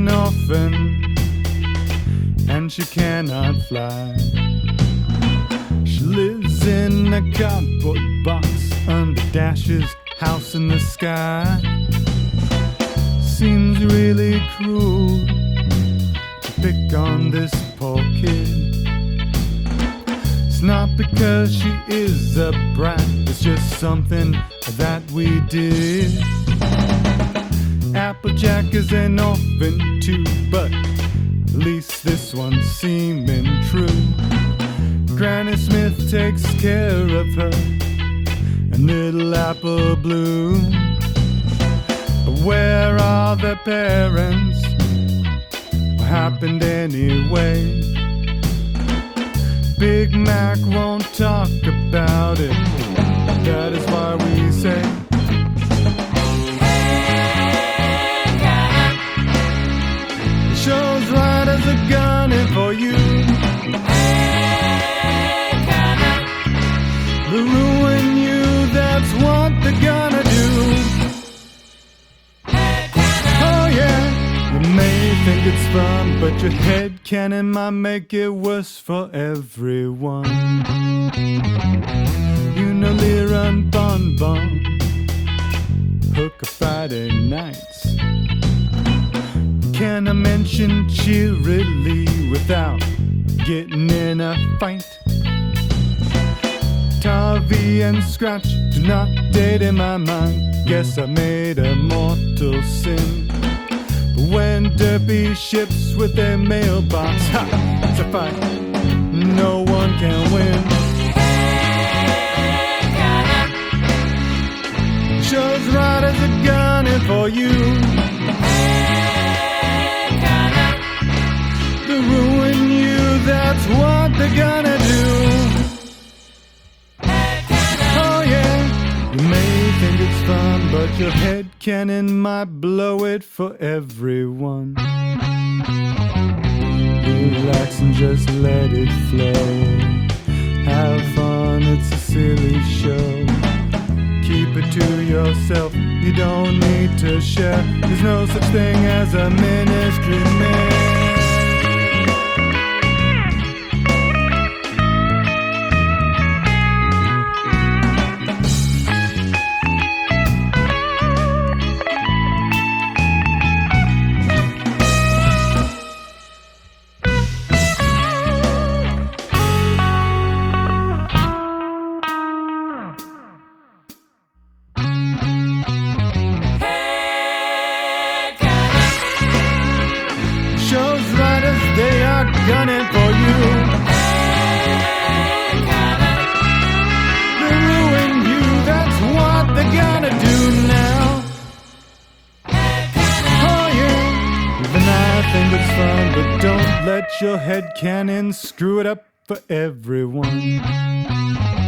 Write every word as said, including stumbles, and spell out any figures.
an orphan, and she cannot fly. She lives in a cardboard box under Dash's house in the sky. Seems really cruel to pick on this poor kid. It's not because she is a brat, it's just something that we did. Applejack is an orphan too, but at least this one's seeming true. Granny Smith takes care of her and little Apple Blue. But where are their parents? What happened anyway? Big Mac won't talk about it. That is why we say, hey, Connor. The show's riders are gunning for you. Hey, Connor. They'll ruin you, that's what they're gonna do. Hey, Connor. Oh yeah, you may think it's fun, but your head cannon might make it worse for everyone. You know Lyra and Bon Bon hook a Friday nights. Can I mention cheerily without getting in a fight? Tarvey and Scratch do not date in my mind. Guess I made a mortal sin. But when Derpy ships with their mailbox, ha, it's a fight no one can win. Hey, Connor. Show's riders are gunning for you. Hey, Connor. They'll ruin you, that's what they're gonna do. You may think it's fun, but your head cannon might blow it for everyone. Relax and just let it flow. Have fun, it's a silly show. Keep it to yourself, you don't need to share. There's no such thing as a ministry man. They are gunning for you. Hey, Connor. They'll ruin you, that's what they're gonna do now. Hey, Connor. Oh yeah, even I think it's fun, but don't let your head cannon screw it up for everyone.